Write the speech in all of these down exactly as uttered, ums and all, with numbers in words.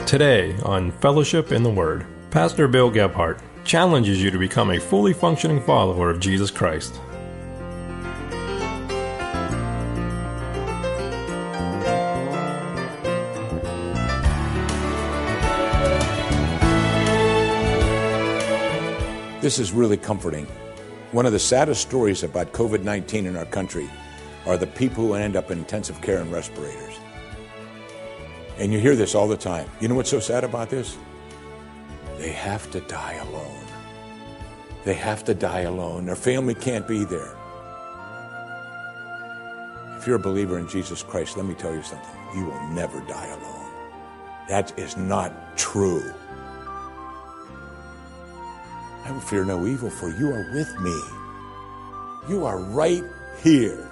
Today on Fellowship in the Word, Pastor Bill Gebhardt challenges you to become a fully functioning follower of Jesus Christ. This is really comforting. One of the saddest stories about covid nineteen in our country are the people who end up in intensive care and respirators. And you hear this all the time. You know what's so sad about this? They have to die alone. They have to die alone. Their family can't be there. If you're a believer in Jesus Christ, let me tell you something. You will never die alone. That is not true. I will fear no evil, for you are with me. You are right here.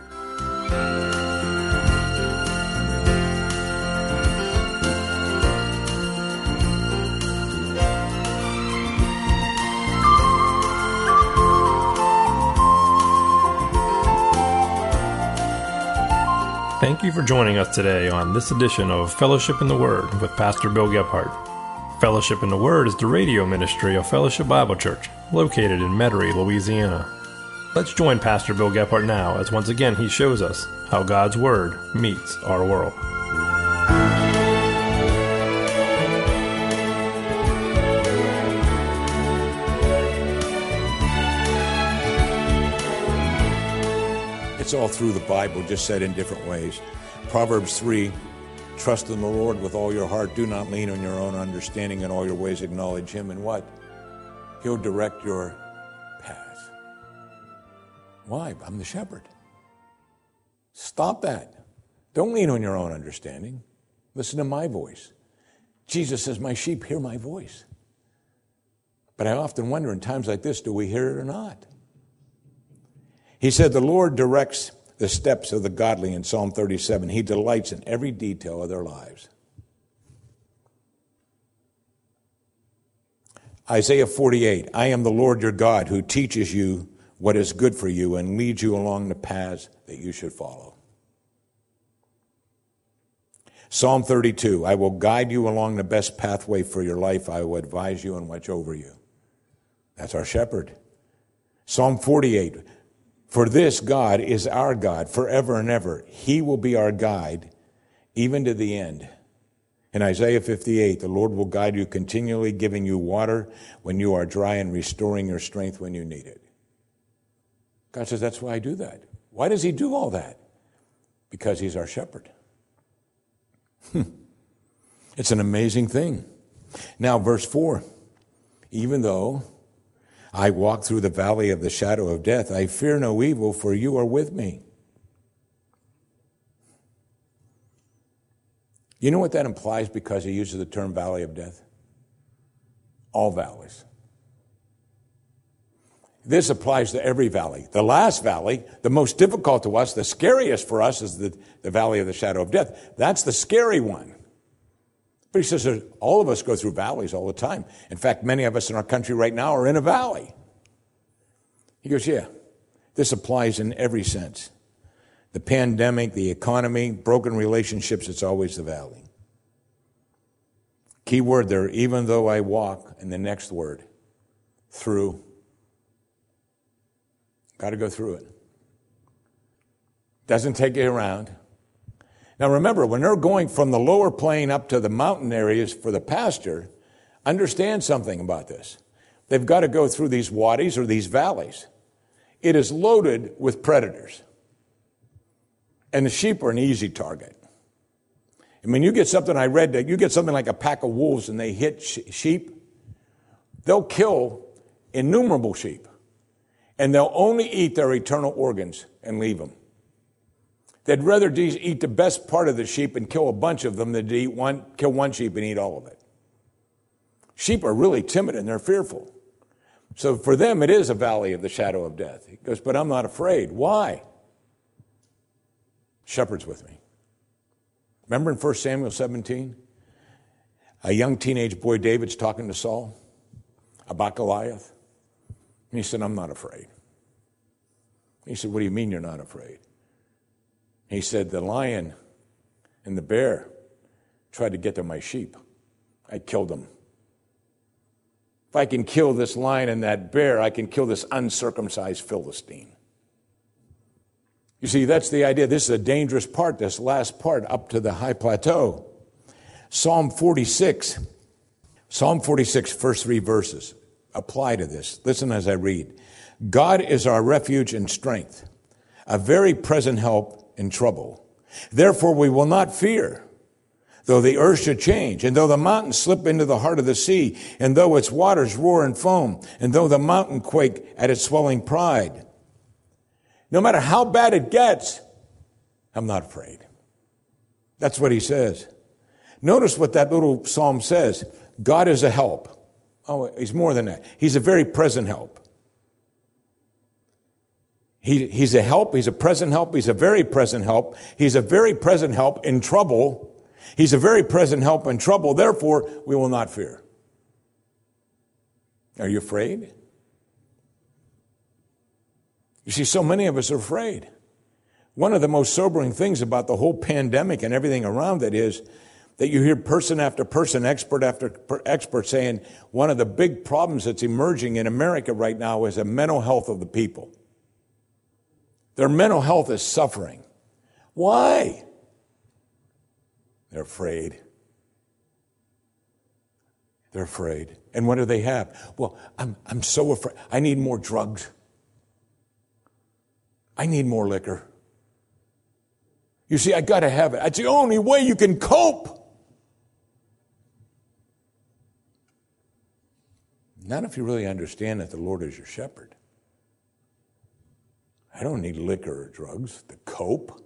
Thank you for joining us today on this edition of Fellowship in the Word with Pastor Bill Gebhardt. Fellowship in the Word is the radio ministry of Fellowship Bible Church, located in Metairie, Louisiana. Let's join Pastor Bill Gebhardt now as once again he shows us how God's Word meets our world. It's all through the Bible, just said in different ways. Proverbs three, trust in the Lord with all your heart. Do not lean on your own understanding. In all your ways acknowledge Him. And what? He'll direct your path. Why? I'm the shepherd. Stop that. Don't lean on your own understanding. Listen to my voice. Jesus says, my sheep hear my voice. But I often wonder in times like this, do we hear it or not? He said, the Lord directs the steps of the godly in Psalm thirty-seven. He delights in every detail of their lives. Isaiah forty-eight, I am the Lord your God who teaches you what is good for you and leads you along the paths that you should follow. Psalm thirty-two, I will guide you along the best pathway for your life. I will advise you and watch over you. That's our shepherd. Psalm forty-eight, for this God is our God forever and ever. He will be our guide even to the end. In Isaiah fifty-eight, the Lord will guide you continually, giving you water when you are dry and restoring your strength when you need it. God says, that's why I do that. Why does He do all that? Because He's our shepherd. It's an amazing thing. Now, verse four, even though I walk through the valley of the shadow of death, I fear no evil, for you are with me. You know what that implies because he uses the term valley of death? All valleys. This applies to every valley. The last valley, the most difficult to us, the scariest for us is the, the valley of the shadow of death. That's the scary one. But he says that all of us go through valleys all the time. In fact, many of us in our country right now are in a valley. He goes, yeah, this applies in every sense. The pandemic, the economy, broken relationships, it's always the valley. Key word there, even though I walk, and the next word, through. Got to go through it. Doesn't take you around. Now remember, when they're going from the lower plain up to the mountain areas for the pasture, understand something about this. They've got to go through these wadis or these valleys. It is loaded with predators. And the sheep are an easy target. I mean, you get something, I read that you get something like a pack of wolves and they hit sh- sheep, they'll kill innumerable sheep. And they'll only eat their eternal organs and leave them. They'd rather de- eat the best part of the sheep and kill a bunch of them than to eat one, kill one sheep and eat all of it. Sheep are really timid and they're fearful. So for them, it is a valley of the shadow of death. He goes, but I'm not afraid. Why? Shepherd's with me. Remember in First Samuel seventeen? A young teenage boy, David's talking to Saul about Goliath. And he said, I'm not afraid. He said, what do you mean you're not afraid? He said, the lion and the bear tried to get to my sheep. I killed them. If I can kill this lion and that bear, I can kill this uncircumcised Philistine. You see, that's the idea. This is a dangerous part, this last part up to the high plateau. Psalm forty-six. Psalm forty-six, first three verses apply to this. Listen as I read. God is our refuge and strength, a very present help in trouble. Therefore we will not fear, though the earth should change, and though the mountains slip into the heart of the sea, and though its waters roar and foam, and though the mountain quake at its swelling pride. No matter how bad it gets, I'm not afraid. That's what he says. Notice what that little psalm says. God is a help. Oh, he's more than that. He's a very present help. He, he's a help. He's a present help. He's a very present help. He's a very present help in trouble. He's a very present help in trouble. Therefore, we will not fear. Are you afraid? You see, so many of us are afraid. One of the most sobering things about the whole pandemic and everything around it is that you hear person after person, expert after expert saying one of the big problems that's emerging in America right now is the mental health of the people. Their mental health is suffering. Why? They're afraid. They're afraid. And what do they have? Well, I'm, I'm so afraid. I need more drugs. I need more liquor. You see, I got to have it. It's the only way you can cope. Not if you really understand that the Lord is your shepherd. I don't need liquor or drugs to cope.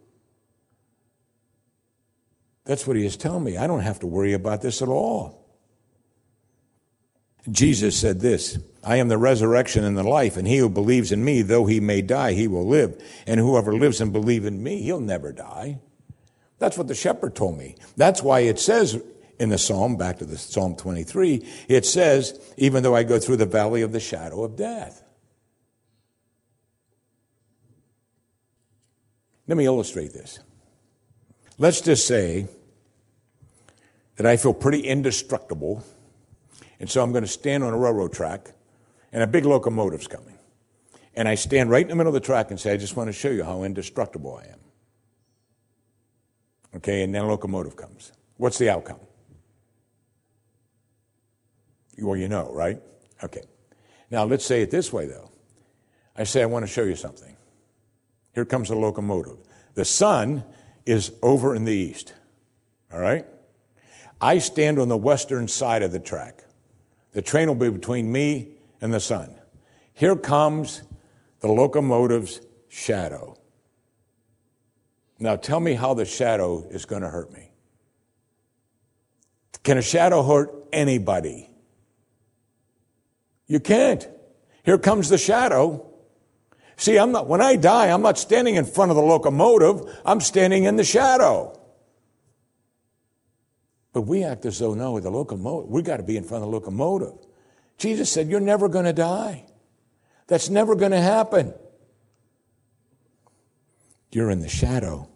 That's what he is telling me. I don't have to worry about this at all. Jesus said this, I am the resurrection and the life, and he who believes in me, though he may die, he will live. And whoever lives and believes in me, he'll never die. That's what the shepherd told me. That's why it says in the psalm, back to the Psalm twenty-three, it says, even though I go through the valley of the shadow of death. Let me illustrate this. Let's just say that I feel pretty indestructible, and so I'm going to stand on a railroad track, and a big locomotive's coming. And I stand right in the middle of the track and say, I just want to show you how indestructible I am. Okay, and then a locomotive comes. What's the outcome? Well, you know, right? Okay. Now, let's say it this way, though. I say, I want to show you something. Here comes the locomotive. The sun is over in the east. All right? I stand on the western side of the track. The train will be between me and the sun. Here comes the locomotive's shadow. Now tell me how the shadow is going to hurt me. Can a shadow hurt anybody? You can't. Here comes the shadow. See, I'm not, when I die, I'm not standing in front of the locomotive. I'm standing in the shadow. But we act as though, no, the locomotive, we got to be in front of the locomotive. Jesus said, you're never going to die. That's never going to happen. You're in the shadow.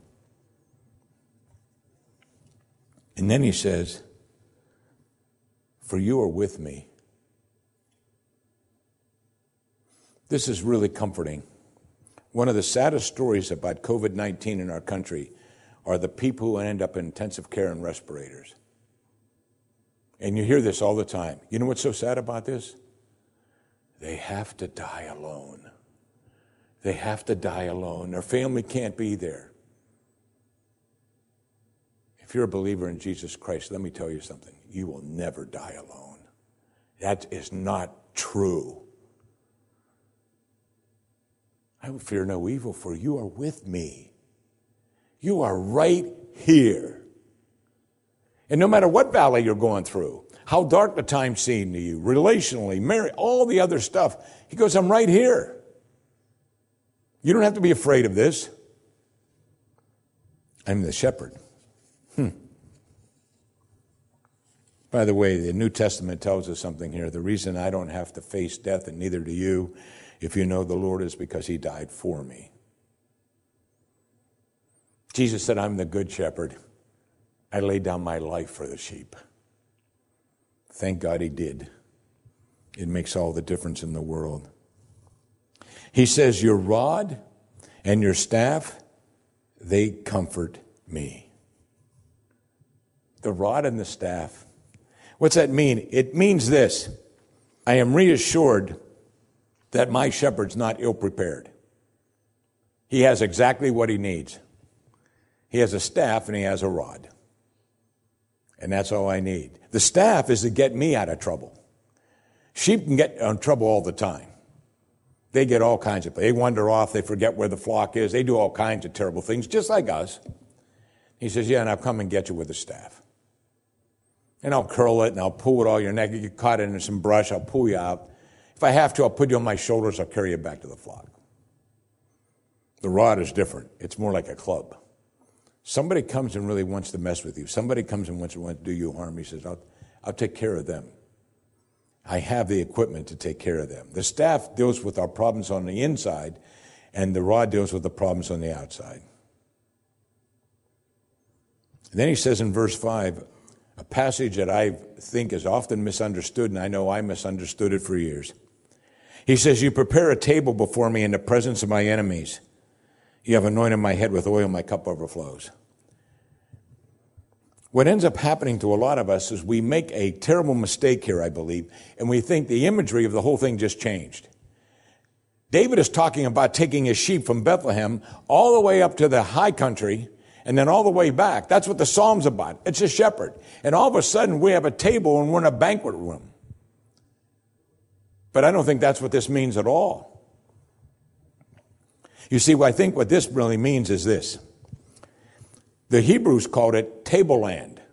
And then he says, for you are with me. This is really comforting. One of the saddest stories about covid nineteen in our country are the people who end up in intensive care and respirators. And you hear this all the time. You know what's so sad about this? They have to die alone. They have to die alone. Their family can't be there. If you're a believer in Jesus Christ, let me tell you something. You will never die alone. That is not true. I will fear no evil, for you are with me. You are right here. And no matter what valley you're going through, how dark the time seemed to you, relationally, marriage, all the other stuff, he goes, I'm right here. You don't have to be afraid of this. I'm the shepherd. Hmm. By the way, the New Testament tells us something here. The reason I don't have to face death, and neither do you, if you know the Lord, is because he died for me. Jesus said, I'm the good shepherd. I lay down my life for the sheep. Thank God he did. It makes all the difference in the world. He says, your rod and your staff, they comfort me. The rod and the staff. What's that mean? It means this. I am reassured that my shepherd's not ill-prepared. He has exactly what he needs. He has a staff and he has a rod. And that's all I need. The staff is to get me out of trouble. Sheep can get in trouble all the time. They get all kinds of, they wander off, they forget where the flock is, they do all kinds of terrible things, just like us. He says, yeah, and I'll come and get you with a staff. And I'll curl it and I'll pull it all your neck. You get caught in some brush, I'll pull you out. If I have to, I'll put you on my shoulders, I'll carry you back to the flock. The rod is different. It's more like a club. Somebody comes and really wants to mess with you. Somebody comes and wants to do you harm. He says, I'll, I'll take care of them. I have the equipment to take care of them. The staff deals with our problems on the inside, and the rod deals with the problems on the outside. And then he says in verse five, a passage that I think is often misunderstood, and I know I misunderstood it for years. He says, you prepare a table before me in the presence of my enemies. You have anointed my head with oil, my cup overflows. What ends up happening to a lot of us is we make a terrible mistake here, I believe, and we think the imagery of the whole thing just changed. David is talking about taking his sheep from Bethlehem all the way up to the high country and then all the way back. That's what the Psalm's about. It's a shepherd. And all of a sudden we have a table and we're in a banquet room. But I don't think that's what this means at all. You see, I think what this really means is this. The Hebrews called it tableland.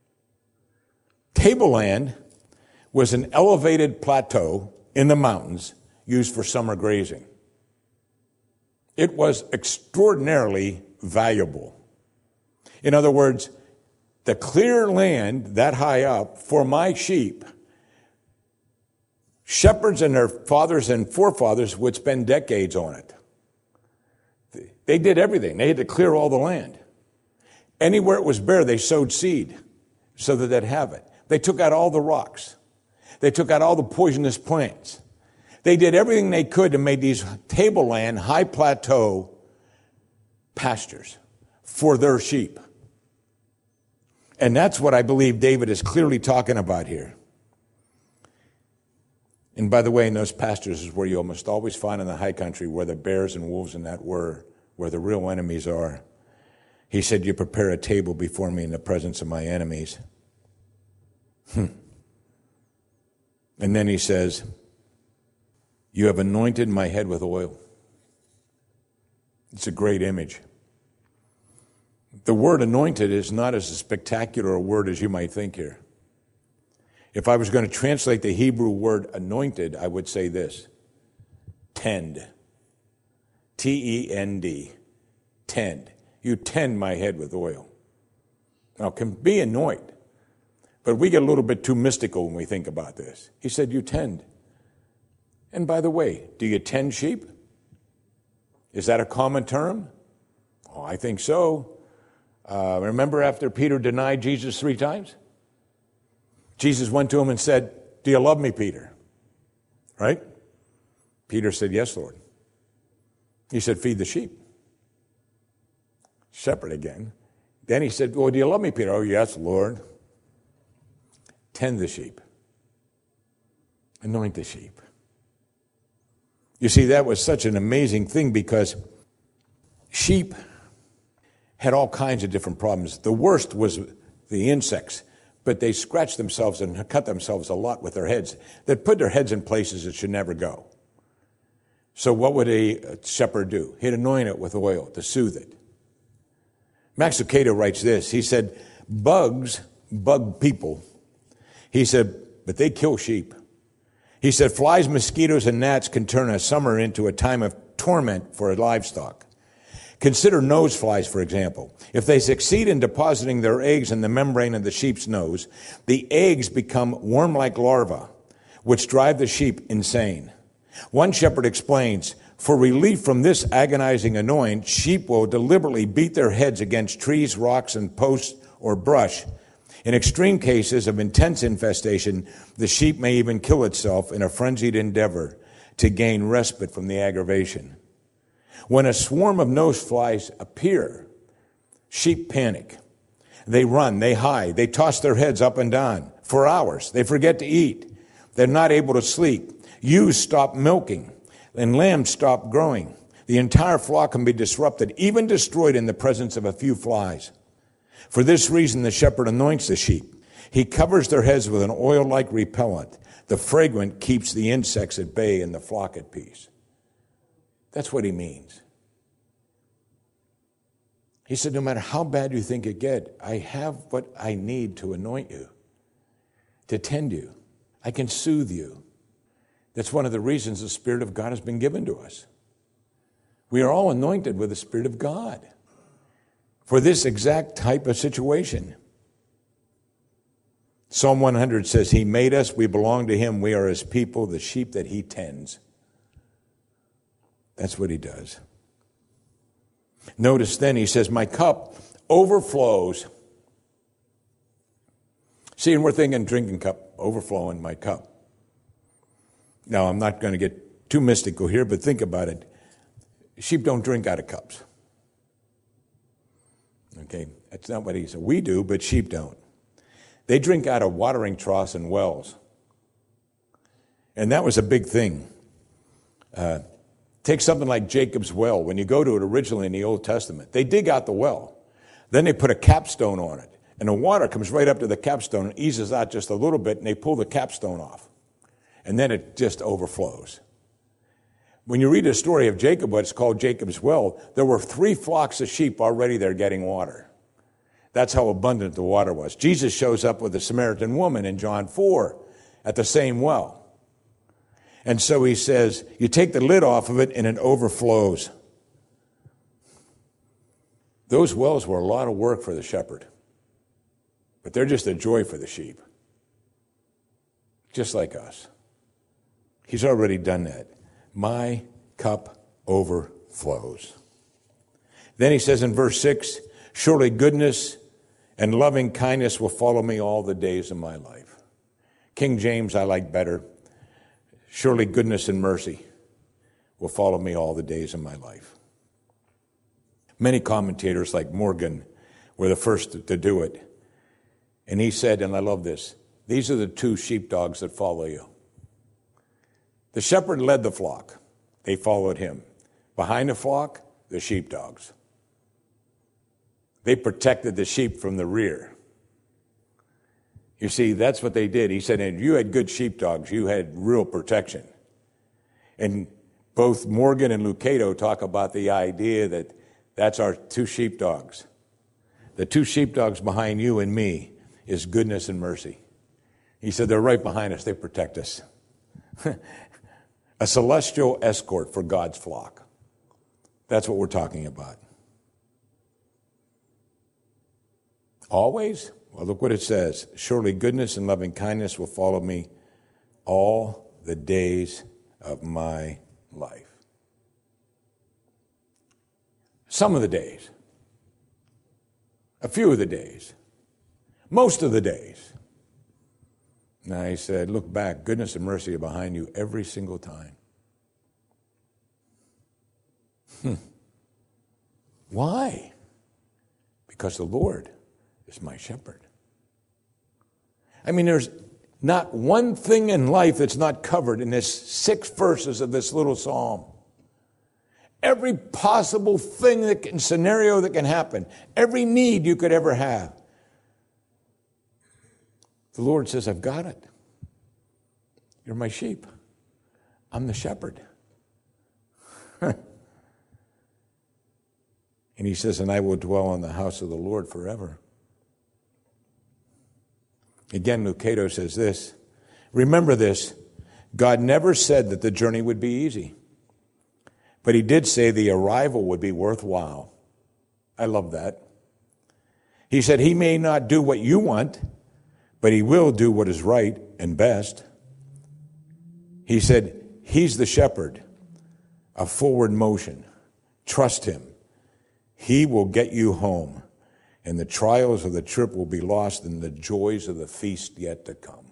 Tableland was an elevated plateau in the mountains used for summer grazing. It was extraordinarily valuable. In other words, the clear land that high up for my sheep, shepherds and their fathers and forefathers would spend decades on it. They did everything. They had to clear all the land. Anywhere it was bare, they sowed seed so that they'd have it. They took out all the rocks. They took out all the poisonous plants. They did everything they could to make these tableland, high plateau pastures for their sheep. And that's what I believe David is clearly talking about here. And by the way, in those pastures is where you almost always find in the high country where the bears and wolves and that were, where the real enemies are. He said, you prepare a table before me in the presence of my enemies. Hmm. And then he says, you have anointed my head with oil. It's a great image. The word anointed is not as spectacular a word as you might think here. If I was going to translate the Hebrew word anointed, I would say this. Tend. T E N D. Tend. You tend my head with oil. Now, it can be anoint, but we get a little bit too mystical when we think about this. He said, you tend. And by the way, do you tend sheep? Is that a common term? Oh, I think so. Uh, remember after Peter denied Jesus three times? Jesus went to him and said, do you love me, Peter? Right? Peter said, yes, Lord. He said, feed the sheep. Shepherd again. Then he said, well, do you love me, Peter? Oh, yes, Lord. Tend the sheep. Anoint the sheep. You see, that was such an amazing thing because sheep had all kinds of different problems. The worst was the insects, but they scratched themselves and cut themselves a lot with their heads. They'd put their heads in places it should never go. So what would a shepherd do? He'd anoint it with oil to soothe it. Max Lucado writes this. He said, bugs bug people. He said, but they kill sheep. He said, flies, mosquitoes, and gnats can turn a summer into a time of torment for livestock. Consider nose flies, for example. If they succeed in depositing their eggs in the membrane of the sheep's nose, the eggs become worm-like larvae, which drive the sheep insane. One shepherd explains, for relief from this agonizing annoyance, sheep will deliberately beat their heads against trees, rocks, and posts or brush In extreme cases of intense infestation, the sheep may even kill itself in a frenzied endeavor to gain respite from the aggravation. When a swarm of nose flies appear, sheep panic. They run, they hide, they toss their heads up and down for hours. They forget to eat. They're not able to sleep. Ewes stop milking, and lambs stop growing. The entire flock can be disrupted, even destroyed in the presence of a few flies. For this reason, the shepherd anoints the sheep. He covers their heads with an oil-like repellent. The fragrance keeps the insects at bay and the flock at peace. That's what he means. He said, no matter how bad you think it gets, I have what I need to anoint you, to tend you. I can soothe you. That's one of the reasons the Spirit of God has been given to us. We are all anointed with the Spirit of God for this exact type of situation. Psalm one hundred says, He made us, we belong to Him, we are His people, the sheep that He tends. That's what He does. Notice then, He says, my cup overflows. See, and we're thinking drinking cup, overflowing my cup. Now, I'm not going to get too mystical here, but think about it. Sheep don't drink out of cups. Okay, that's not what he said. We do, but sheep don't. They drink out of watering troughs and wells. And that was a big thing. Uh, take something like Jacob's well. When you go to it originally in the Old Testament, they dig out the well. Then they put a capstone on it. And the water comes right up to the capstone and eases out just a little bit, and they pull the capstone off. And then it just overflows. When you read the story of Jacob, what's called Jacob's well, there were three flocks of sheep already there getting water. That's how abundant the water was. Jesus shows up with the Samaritan woman in John four at the same well. And so he says, you take the lid off of it and it overflows. Those wells were a lot of work for the shepherd. But they're just a joy for the sheep. Just like us. He's already done that. My cup overflows. Then he says in verse six, surely goodness and loving kindness will follow me all the days of my life. King James I like better. Surely goodness and mercy will follow me all the days of my life. Many commentators like Morgan were the first to do it. And he said, and I love this, these are the two sheepdogs that follow you. The shepherd led the flock. They followed him. Behind the flock, the sheepdogs. They protected the sheep from the rear. You see, that's what they did. He said, if you had good sheepdogs, you had real protection. And both Morgan and Lucado talk about the idea that that's our two sheepdogs. The two sheepdogs behind you and me is goodness and mercy. He said, they're right behind us. They protect us. A celestial escort for God's flock. That's what we're talking about. Always? Well, look what it says. Surely goodness and loving kindness will follow me all the days of my life. Some of the days. A few of the days. Most of the days. Now he said, look back, goodness and mercy are behind you every single time. Hmm. Why? Because the Lord is my shepherd. I mean, there's not one thing in life that's not covered in this six verses of this little psalm. Every possible thing, that can, scenario that can happen, every need you could ever have. The Lord says, I've got it. You're my sheep. I'm the shepherd. And he says, and I will dwell in the house of the Lord forever. Again, Lucado says this, remember this, God never said that the journey would be easy, but he did say the arrival would be worthwhile. I love that. He said he may not do what you want, but he will do what is right and best. He said, he's the shepherd, a forward motion. Trust him. He will get you home. and the trials of the trip will be lost in the joys of the feast yet to come.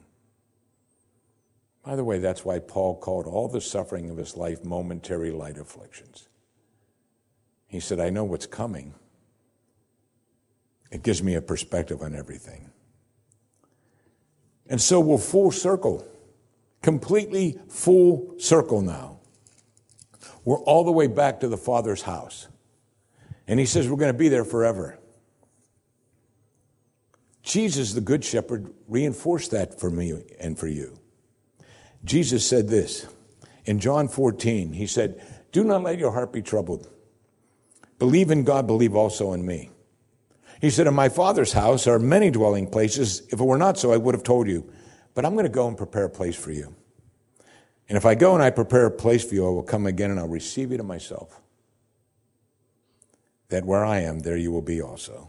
By the way, that's why Paul called all the suffering of his life momentary light afflictions. He said, I know what's coming. It gives me a perspective on everything. And so we're full circle, completely full circle now. We're all the way back to the Father's house. And he says we're going to be there forever. Jesus, the Good Shepherd, reinforced that for me and for you. Jesus said this in John fourteen. He said, do not let your heart be troubled. Believe in God, believe also in me. He said, in my Father's house are many dwelling places. If it were not so, I would have told you. But I'm going to go and prepare a place for you. And if I go and I prepare a place for you, I will come again and I'll receive you to myself. That where I am, there you will be also.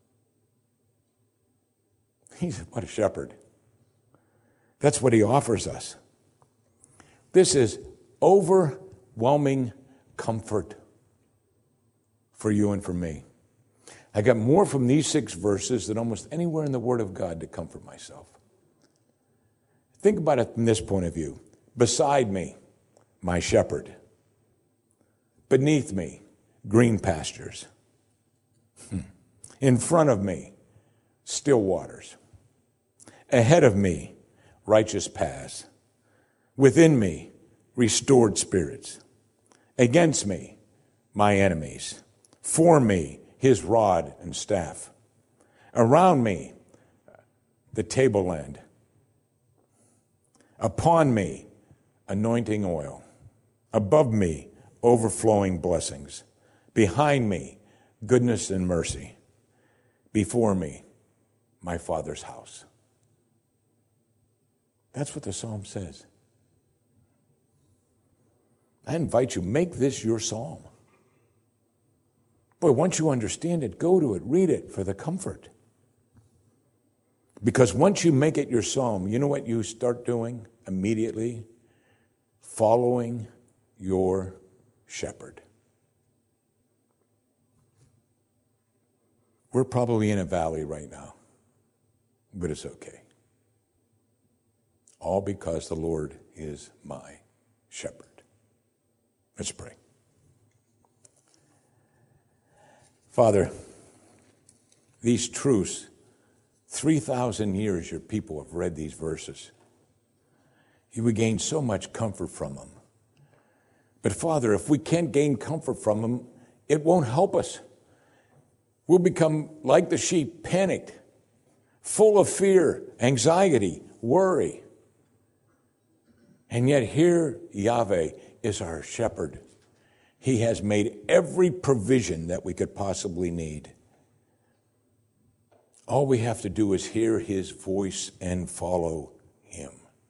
He's what a shepherd. That's what he offers us. This is overwhelming comfort for you and for me. I got more from these six verses than almost anywhere in the Word of God to comfort myself. Think about it from this point of view. Beside me, my shepherd. Beneath me, green pastures. In front of me, still waters. Ahead of me, righteous paths. Within me, restored spirits. Against me, my enemies. For me, his rod and staff. Around me, the tableland. Upon me, anointing oil. Above me, overflowing blessings. Behind me, goodness and mercy. Before me, my Father's house. That's what the psalm says. I invite you, make this your psalm. Boy, once you understand it, go to it, read it for the comfort. Because once you make it your psalm, you know what you start doing immediately? Following your shepherd. We're probably in a valley right now, but it's okay. All because the Lord is my shepherd. Let's pray. Father, these truths, three thousand years your people have read these verses. You would gain so much comfort from them. But Father, if we can't gain comfort from them, it won't help us. We'll become like the sheep, panicked, full of fear, anxiety, worry. And yet here, Yahweh is our shepherd. He has made every provision that we could possibly need. All we have to do is hear his voice and follow him.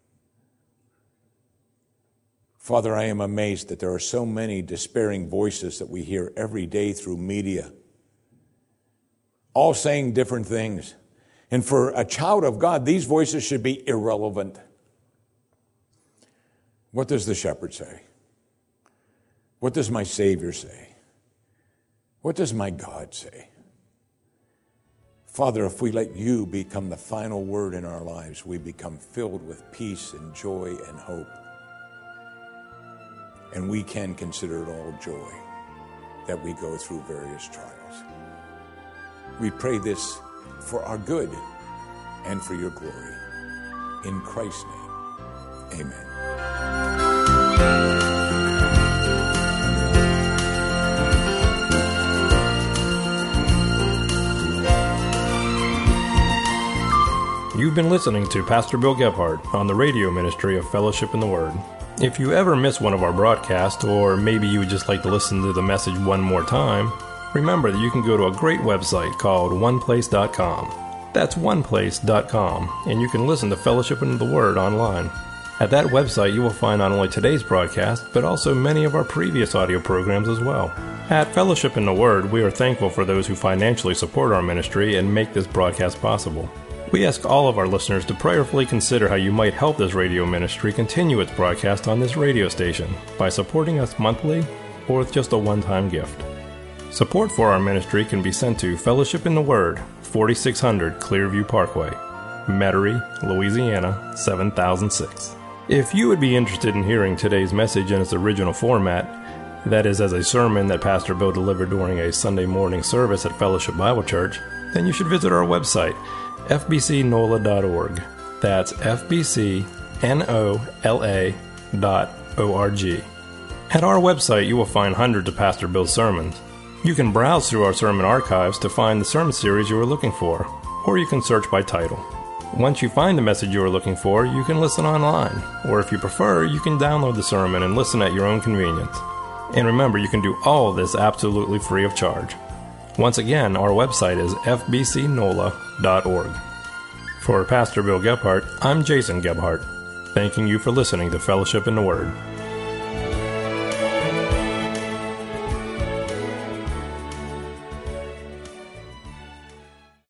Father, I am amazed that there are so many despairing voices that we hear every day through media, all saying different things. And for a child of God, these voices should be irrelevant. What does the shepherd say? What does my Savior say? What does my God say? Father, if we let you become the final word in our lives, we become filled with peace and joy and hope. And we can consider it all joy that we go through various trials. We pray this for our good and for your glory. In Christ's name, amen. You've been listening to Pastor Bill Gebhardt on the radio ministry of Fellowship in the Word. If you ever miss one of our broadcasts, or maybe you would just like to listen to the message one more time, remember that you can go to a great website called one place dot com. That's one place dot com, and you can listen to Fellowship in the Word online. At that website, you will find not only today's broadcast, but also many of our previous audio programs as well. At Fellowship in the Word, we are thankful for those who financially support our ministry and make this broadcast possible. We ask all of our listeners to prayerfully consider how you might help this radio ministry continue its broadcast on this radio station by supporting us monthly or with just a one-time gift. Support for our ministry can be sent to Fellowship in the Word, forty-six hundred Clearview Parkway, Metairie, Louisiana, seven thousand six. If you would be interested in hearing today's message in its original format, that is as a sermon that Pastor Bill delivered during a Sunday morning service at Fellowship Bible Church, then you should visit our website, f b c nola dot org. That's f b c nola dot org. At our website, you will find hundreds of Pastor Bill's sermons. You can browse through our sermon archives to find the sermon series you are looking for, or you can search by title. Once you find the message you are looking for, you can listen online, or if you prefer, you can download the sermon and listen at your own convenience. And remember, you can do all of this absolutely free of charge. Once again, our website is f b c nola dot org. For Pastor Bill Gebhardt, I'm Jason Gebhardt, thanking you for listening to Fellowship in the Word.